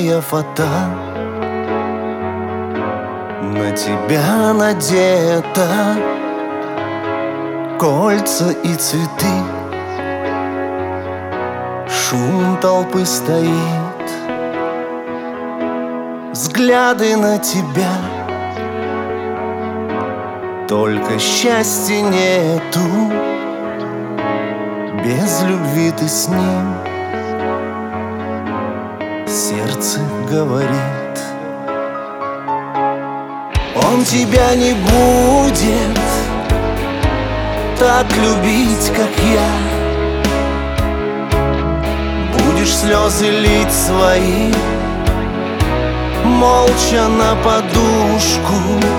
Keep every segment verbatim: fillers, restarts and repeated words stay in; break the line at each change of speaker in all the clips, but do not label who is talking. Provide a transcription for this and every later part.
твоя фата, на тебя надета, кольца и цветы. Шум толпы стоит, взгляды на тебя. Только счастья нету, без любви ты с ним. Сердце говорит, он тебя не будет так любить, как я. Будешь слезы лить свои, молча на подушку.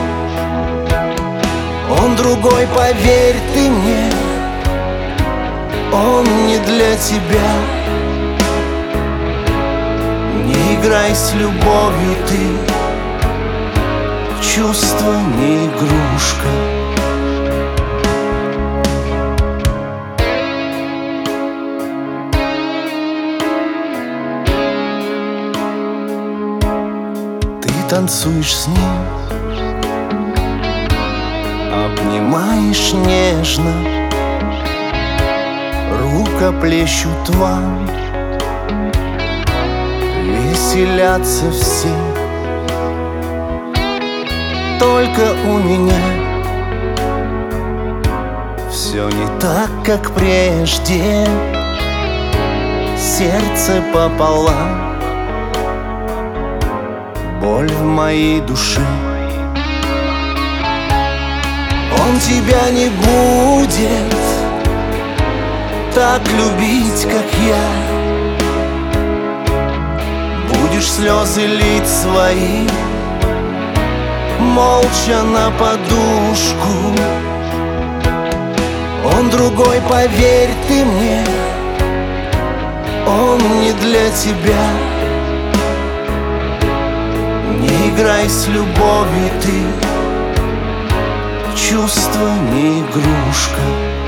Он другой, поверь ты мне, он не для тебя. Не играй с любовью ты, чувство не игрушка. Ты танцуешь с ним, обнимаешь нежно, рукоплещут вам, веселятся все. Только у меня все не так, как прежде. Сердце пополам, боль в моей душе. Он тебя не будет так любить, как я. Будешь слезы лить свои, молча на подушку. Он другой, поверь ты мне, он не для тебя. Не играй с любовью ты, чувство не игрушка.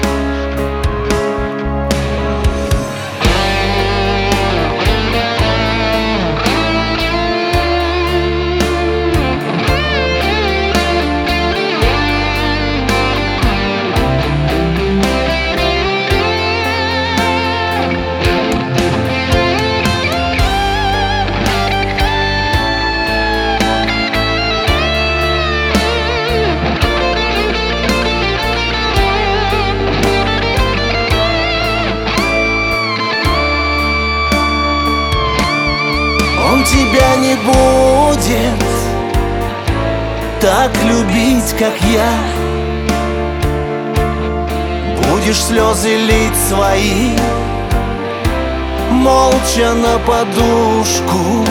Он тебя не будет так любить, как я. Будешь слезы лить свои, молча на подушку.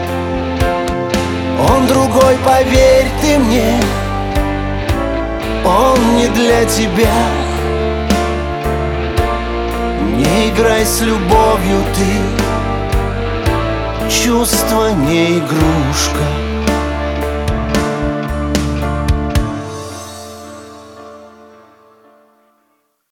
Он другой, поверь ты мне, он не для тебя. Не играй с любовью ты, чувство не игрушка.